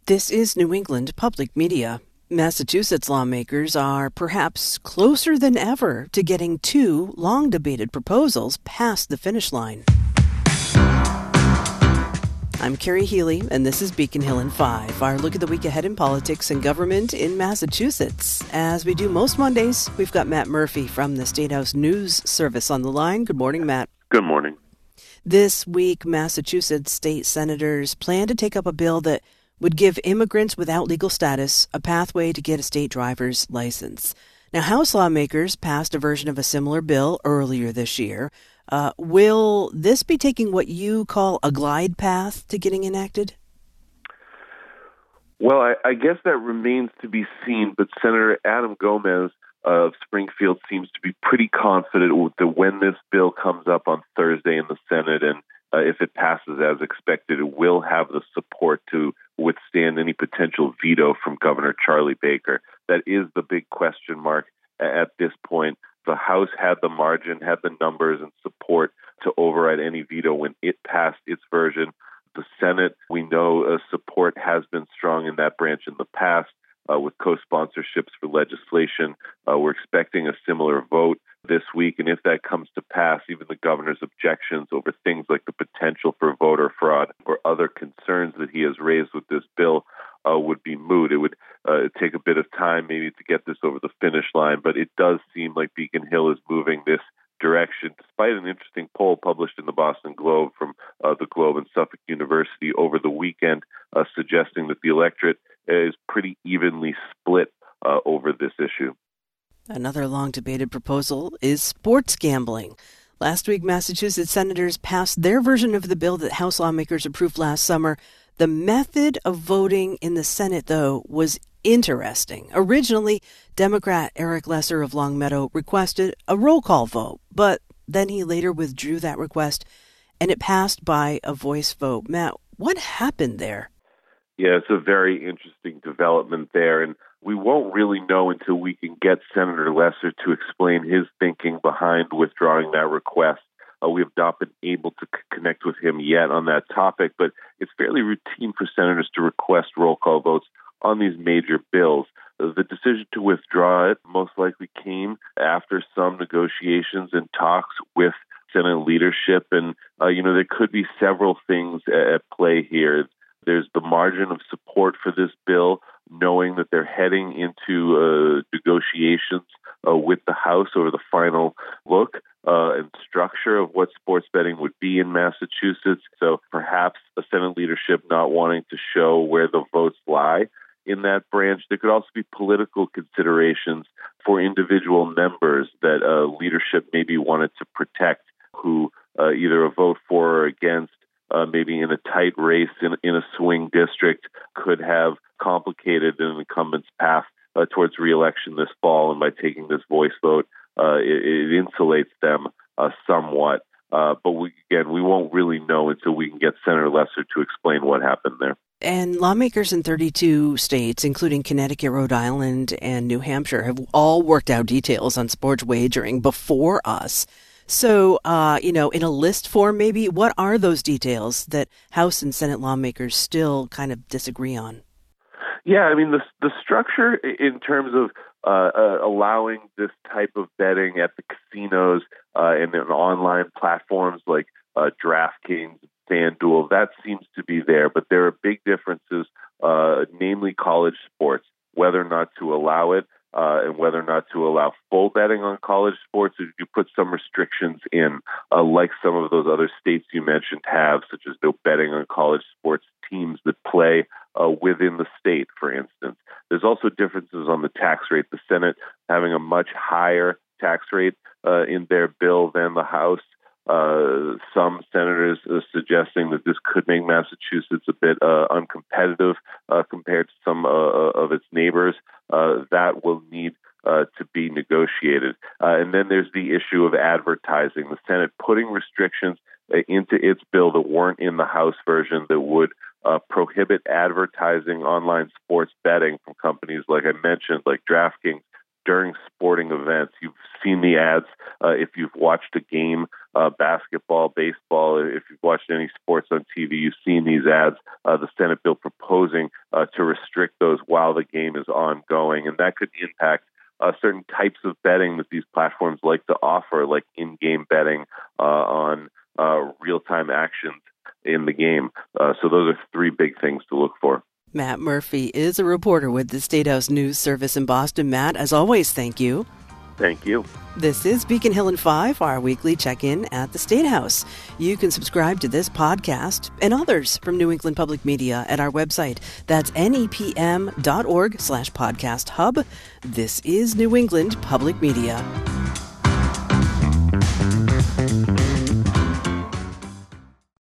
This is New England Public Media. Massachusetts lawmakers are perhaps closer than ever to getting two long-debated proposals past the finish line. I'm Carrie Healy, and this is Beacon Hill in 5, our look at the week ahead in politics and government in Massachusetts. As we do most Mondays, we've got Matt Murphy from the State House News Service on the line. Good morning, Matt. Good morning. This week, Massachusetts state senators plan to take up a bill that would give immigrants without legal status a pathway to get a state driver's license. Now, House lawmakers passed a version of a similar bill earlier this year. Will this be taking what you call a glide path to getting enacted? Well, I guess that remains to be seen, but Senator Adam Gomez of Springfield seems to be pretty confident that when this bill comes up on Thursday in the Senate and if it passes as expected, it will have the support to withstand any potential veto from Governor Charlie Baker. That is the big question mark at this point. The House had the margin, had the numbers and support to override any veto when it passed its version. The Senate, we know support has been strong in that branch in the past with co-sponsorships for legislation. We're expecting a similar vote this week, and if that comes to pass, even the governor's objections over things like the potential for voter fraud or other concerns that he has raised with this bill would be moot. It would take a bit of time maybe to get this over the finish line, but it does seem like Beacon Hill is moving this direction, despite an interesting poll published in the Boston Globe from the Globe and Suffolk University over the weekend, suggesting that the electorate is pretty evenly split over this issue. Another long-debated proposal is sports gambling. Last week, Massachusetts senators passed their version of the bill that House lawmakers approved last summer. The method of voting in the Senate, though, was interesting. Originally, Democrat Eric Lesser of Longmeadow requested a roll call vote, but then he later withdrew that request, and it passed by a voice vote. Matt, what happened there? Yeah, it's a very interesting development there, and we won't really know until we can get Senator Lesser to explain his thinking behind withdrawing that request. We have not been able to connect with him yet on that topic, but it's fairly routine for senators to request roll call votes on these major bills. The decision to withdraw it most likely came after some negotiations and talks with Senate leadership, and there could be several things at play here. There's the margin of support for this bill, knowing that they're heading into negotiations with the House over the final look and structure of what sports betting would be in Massachusetts. So perhaps a Senate leadership not wanting to show where the votes lie in that branch. There could also be political considerations for individual members that leadership maybe wanted to protect, who either a vote for or against, maybe in a tight race in a swing district, could have complicated an incumbent's path towards re-election this fall. And by taking this voice vote, it insulates them somewhat. But we won't really know until we can get Senator Lesser to explain what happened there. And lawmakers in 32 states, including Connecticut, Rhode Island, and New Hampshire, have all worked out details on sports wagering before us. So, in a list form, maybe, what are those details that House and Senate lawmakers still kind of disagree on? Yeah, I mean, the structure in terms of allowing this type of betting at the casinos and in online platforms like DraftKings, FanDuel, that seems to be there. But there are big differences, namely college sports, whether or not to allow it. And whether or not to allow full betting on college sports, or you put some restrictions in, like some of those other states you mentioned have, such as no betting on college sports teams that play within the state, for instance. There's also differences on the tax rate. The Senate having a much higher tax rate in their bill than the House. Some senators are suggesting that this could make Massachusetts a bit uncompetitive compared to some of its neighbors. That will need to be negotiated. And then there's the issue of advertising. The Senate putting restrictions into its bill that weren't in the House version that would prohibit advertising online sports betting from companies like I mentioned, like DraftKings, during sporting events. You've seen the ads if you've watched a game, basketball, baseball, if you've watched any sports on TV, you've seen these ads, the Senate bill proposing to restrict those while the game is ongoing. And that could impact certain types of betting that these platforms like to offer, like in-game betting on real-time actions in the game. So those are three big things to look for. Matt Murphy is a reporter with the State House News Service in Boston. Matt, as always, thank you. Thank you. This is Beacon Hill in 5, our weekly check-in at the State House. You can subscribe to this podcast and others from New England Public Media at our website. That's nepm.org/podcast hub. This is New England Public Media.